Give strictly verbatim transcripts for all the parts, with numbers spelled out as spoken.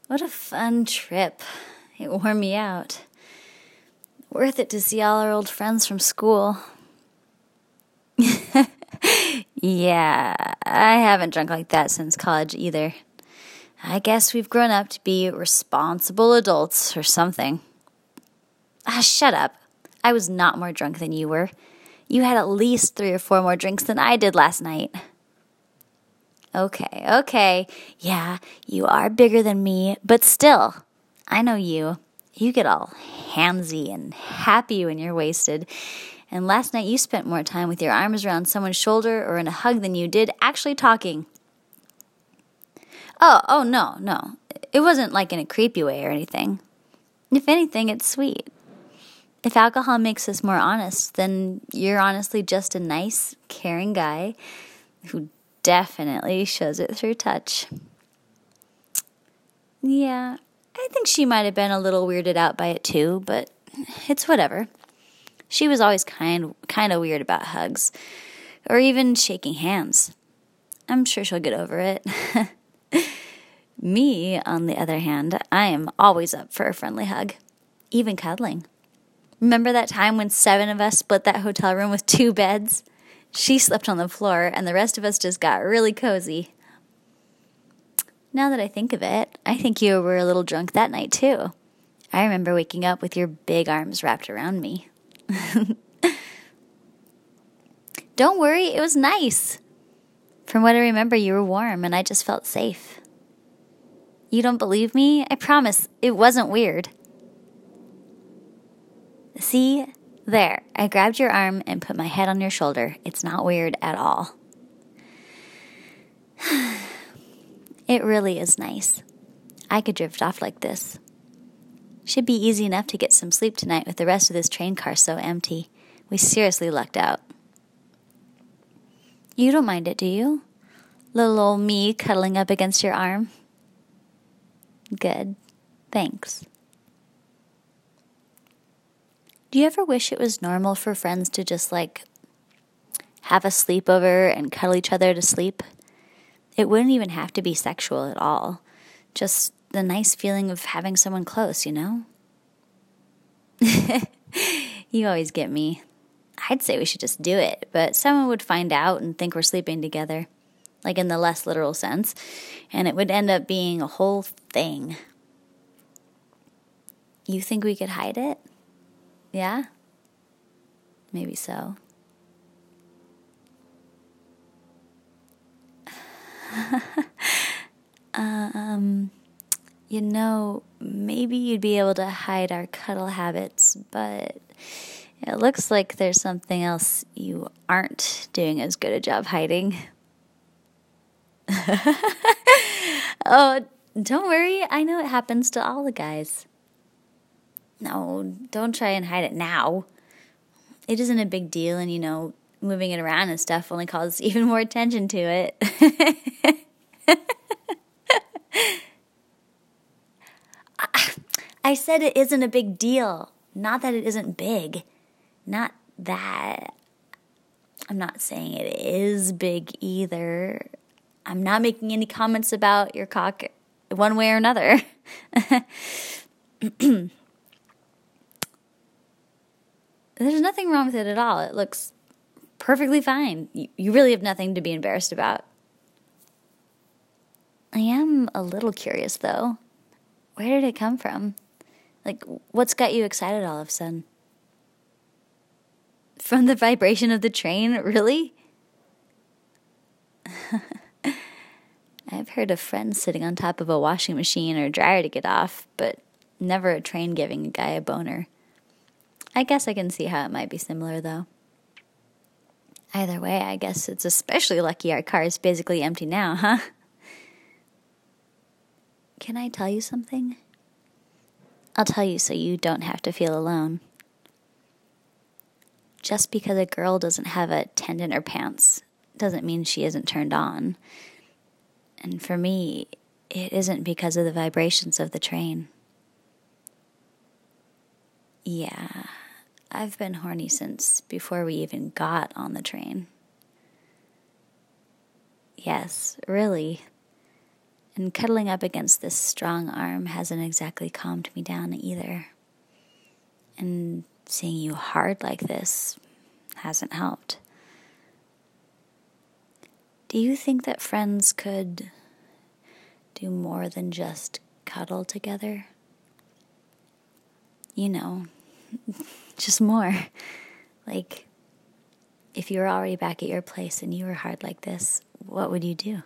What a fun trip. It wore me out. Worth it to see all our old friends from school. Yeah, I haven't drunk like that since college either. I guess we've grown up to be responsible adults or something. Ah, shut up. I was not more drunk than you were. You had at least three or four more drinks than I did last night. Okay, okay. Yeah, you are bigger than me, but still, I know you. You get all handsy and happy when you're wasted. And last night you spent more time with your arms around someone's shoulder or in a hug than you did actually talking. Oh, oh, no, no. It wasn't like in a creepy way or anything. If anything, it's sweet. If alcohol makes us more honest, then you're honestly just a nice, caring guy who definitely shows it through touch. Yeah, I think she might have been a little weirded out by it too, but it's whatever. She was always kind kind of weird about hugs, or even shaking hands. I'm sure she'll get over it. Me, on the other hand, I am always up for a friendly hug, even cuddling. Remember that time when seven of us split that hotel room with two beds? She slept on the floor, and the rest of us just got really cozy. Now that I think of it, I think you were a little drunk that night, too. I remember waking up with your big arms wrapped around me. Don't worry, it was nice. From what I remember, you were warm, and I just felt safe. You don't believe me? I promise, it wasn't weird. See? There, I grabbed your arm and put my head on your shoulder. It's not weird at all. It really is nice. I could drift off like this. Should be easy enough to get some sleep tonight with the rest of this train car so empty. We seriously lucked out. You don't mind it, do you? Little old me cuddling up against your arm? Good. Thanks. Do you ever wish it was normal for friends to just, like, have a sleepover and cuddle each other to sleep? It wouldn't even have to be sexual at all. Just the nice feeling of having someone close, you know? You always get me. I'd say we should just do it, but someone would find out and think we're sleeping together, like in the less literal sense, and it would end up being a whole thing. You think we could hide it? Yeah? Maybe so. um, you know, maybe you'd be able to hide our cuddle habits, but it looks like there's something else you aren't doing as good a job hiding. Oh, don't worry. I know it happens to all the guys. No, don't try and hide it now. It isn't a big deal, and, you know, moving it around and stuff only causes even more attention to it. I said it isn't a big deal. Not that it isn't big. Not that. I'm not saying it is big either. I'm not making any comments about your cock one way or another. There's nothing wrong with it at all. It looks perfectly fine. You, you really have nothing to be embarrassed about. I am a little curious, though. Where did it come from? Like, what's got you excited all of a sudden? From the vibration of the train? Really? I've heard of friends sitting on top of a washing machine or dryer to get off, but never a train giving a guy a boner. I guess I can see how it might be similar, though. Either way, I guess it's especially lucky our car is basically empty now, huh? Can I tell you something? I'll tell you so you don't have to feel alone. Just because a girl doesn't have a tent in her pants doesn't mean she isn't turned on. And for me, it isn't because of the vibrations of the train. Yeah, I've been horny since before we even got on the train. Yes, really. And cuddling up against this strong arm hasn't exactly calmed me down either. And seeing you hard like this hasn't helped. Do you think that friends could do more than just cuddle together? You know, just more. Like, if you were already back at your place and you were hard like this, what would you do?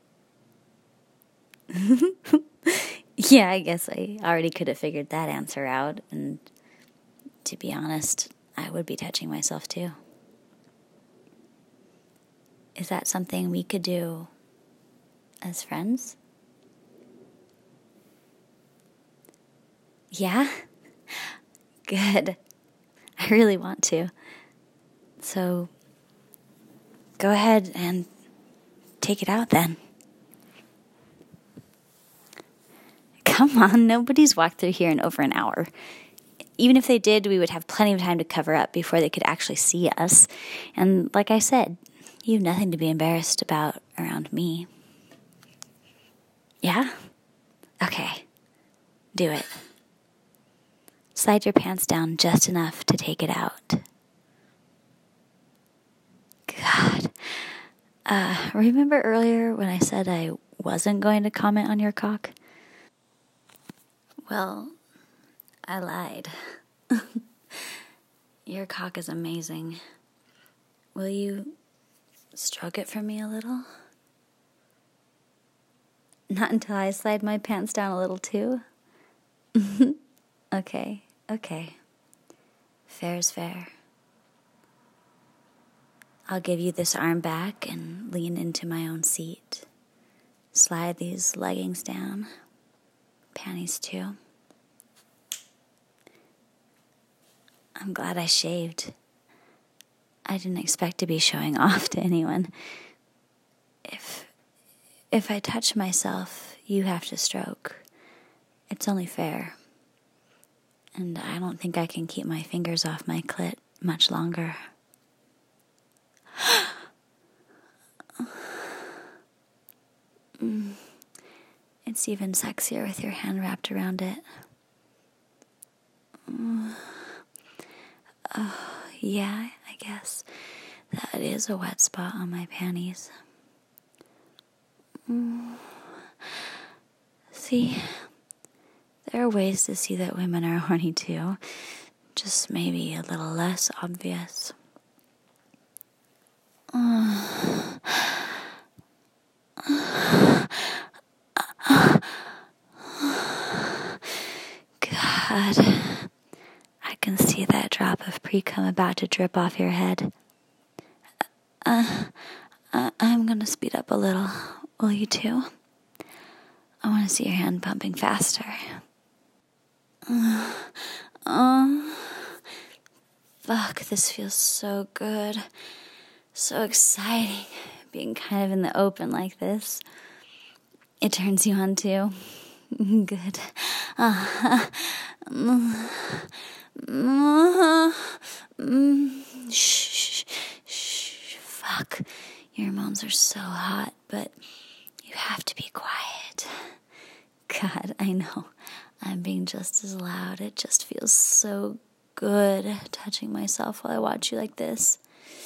Yeah, I guess I already could have figured that answer out. And to be honest, I would be touching myself too. Is that something we could do as friends? Yeah? Good. I really want to. So, go ahead and take it out then. Come on, nobody's walked through here in over an hour. Even if they did, we would have plenty of time to cover up before they could actually see us. And like I said, you have nothing to be embarrassed about around me. Yeah? Okay. Do it. Slide your pants down just enough to take it out. God. Uh, remember earlier when I said I wasn't going to comment on your cock? Well, I lied. Your cock is amazing. Will you stroke it for me a little? Not until I slide my pants down a little too? Okay, okay. Fair's fair. I'll give you this arm back and lean into my own seat. Slide these leggings down. Panties too. I'm glad I shaved. I didn't expect to be showing off to anyone. If if I touch myself, you have to stroke. It's only fair. And I don't think I can keep my fingers off my clit much longer. mm. It's even sexier with your hand wrapped around it. Mm. Oh, yeah, I guess that is a wet spot on my panties. Mm. See, there are ways to see that women are horny too, just maybe a little less obvious. Uh. God, I can see that drop of pre-cum about to drip off your head. Uh, uh, I'm gonna speed up a little. Will you too? I want to see your hand pumping faster. Uh, uh, fuck, this feels so good. So exciting, being kind of in the open like this. It turns you on too. Good. Uh, mm, mm, mm, shh, shh, fuck. Your moans are so hot, but you have to be quiet. God, I know. I'm being just as loud. It just feels so good touching myself while I watch you like this.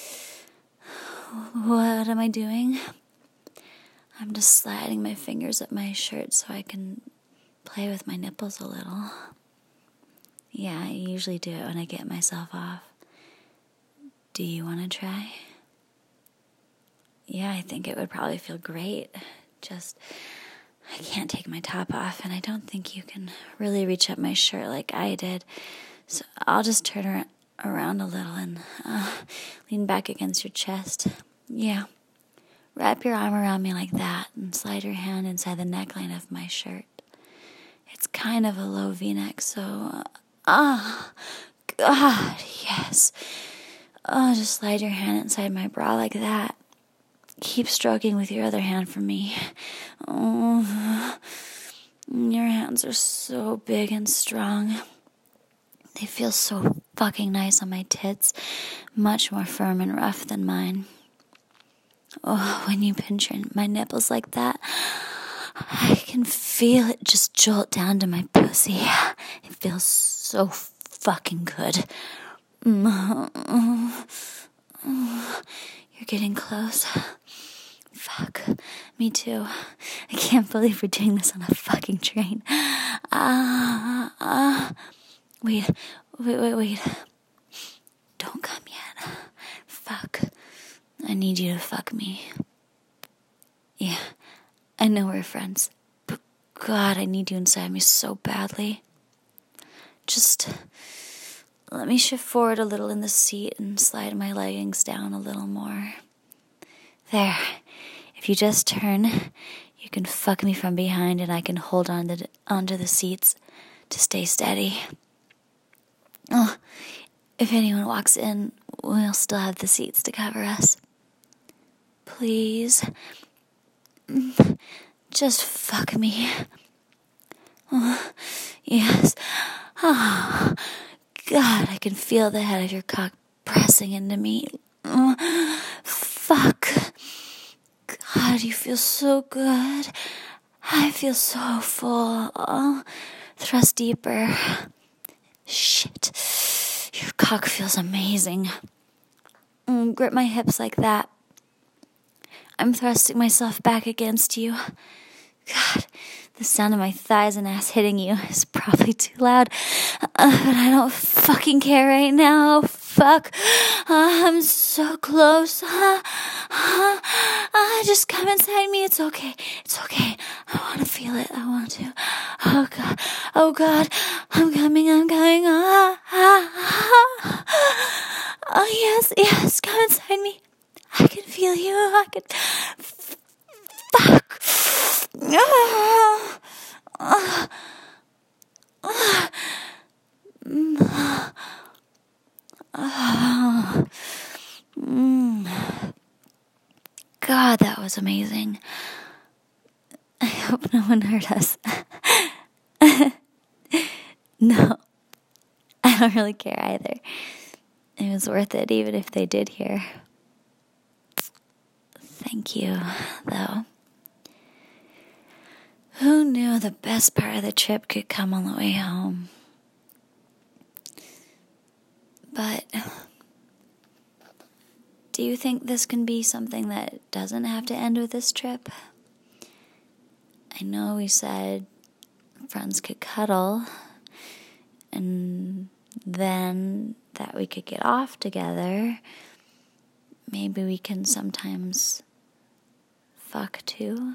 What am I doing? I'm just sliding my fingers up my shirt so I can play with my nipples a little. Yeah, I usually do it when I get myself off. Do you want to try? Yeah, I think it would probably feel great. Just, I can't take my top off, and I don't think you can really reach up my shirt like I did. So I'll just turn ar- around a little and uh, lean back against your chest. Yeah. Wrap your arm around me like that and slide your hand inside the neckline of my shirt. It's kind of a low V-neck, so... Ah, uh, God, yes. Oh, just slide your hand inside my bra like that. Keep stroking with your other hand for me. Oh, your hands are so big and strong. They feel so fucking nice on my tits. Much more firm and rough than mine. Oh, when you pinch your, my nipples like that, I can feel it just jolt down to my pussy. It feels so fucking good. You're getting close. Fuck. Me too. I can't believe we're doing this on a fucking train. Ah, uh, uh, wait, wait, wait, wait. Don't come yet. Fuck. I need you to fuck me. Yeah, I know we're friends, but God, I need you inside me so badly. Just let me shift forward a little in the seat and slide my leggings down a little more. There. If you just turn, you can fuck me from behind and I can hold on to, onto the seats to stay steady. Oh, if anyone walks in, we'll still have the seats to cover us. Please. Just fuck me. Oh, yes. Oh, God, I can feel the head of your cock pressing into me. Oh, fuck. God, you feel so good. I feel so full. Oh, thrust deeper. Shit. Your cock feels amazing. Mm, grip my hips like that. I'm thrusting myself back against you. God, the sound of my thighs and ass hitting you is probably too loud. Uh, but I don't fucking care right now. Fuck. Uh, I'm so close. Uh, uh, uh, just come inside me. It's okay. It's okay. I want to feel it. I want to. Oh, God. Oh, God. I'm coming. I'm coming. Uh, uh, uh. Oh, yes. Yes. Come inside me. I can feel you. I can. Fuck. Oh. Oh. Oh. Oh. Mm. God, that was amazing. I hope no one hurt us. No, I don't really care either. It was worth it even if they did hear. Thank you, though. Who knew the best part of the trip could come on the way home? But do you think this can be something that doesn't have to end with this trip? I know we said friends could cuddle, and then that we could get off together. Maybe we can sometimes fuck too.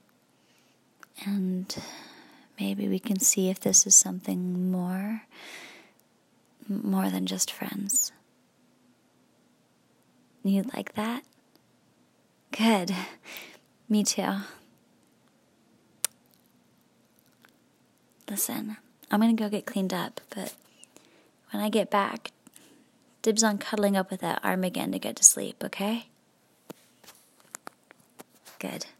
And maybe we can see if this is something more, more than just friends. You like that? Good. Me too. Listen, I'm gonna go get cleaned up, but when I get back, dibs on cuddling up with that arm again to get to sleep, okay? Good.